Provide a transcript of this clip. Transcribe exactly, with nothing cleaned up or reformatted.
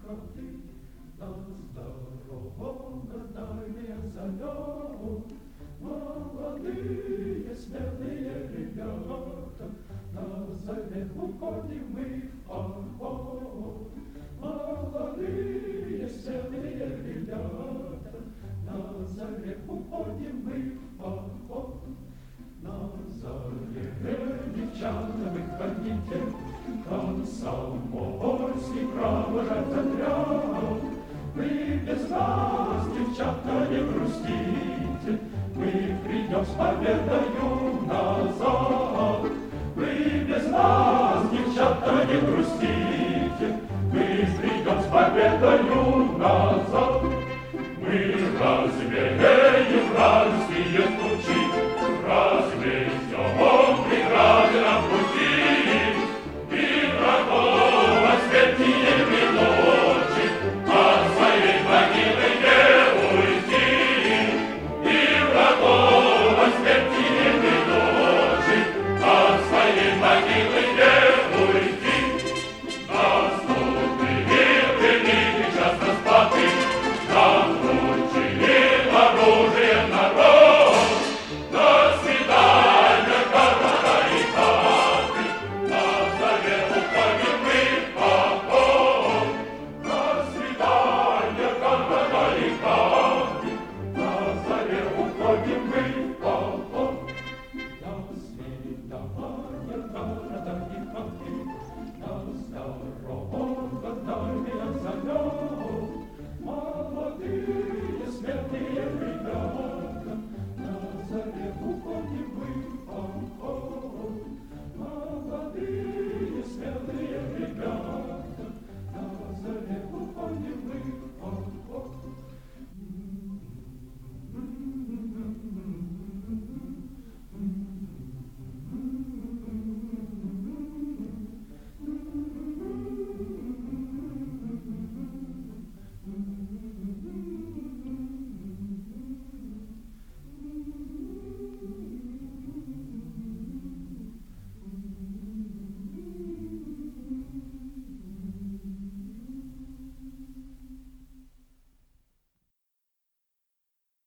ходи, нас дорогом дальняя зовет. Молодые, смелые ребята, на заре уходим мы в поход. Молодые, смелые ребята, на заре уходим мы в поход. На заре, девчата, выходите, комсомольский провожать отряд. Вы без нас, девчата, не грустите, мы придем с победой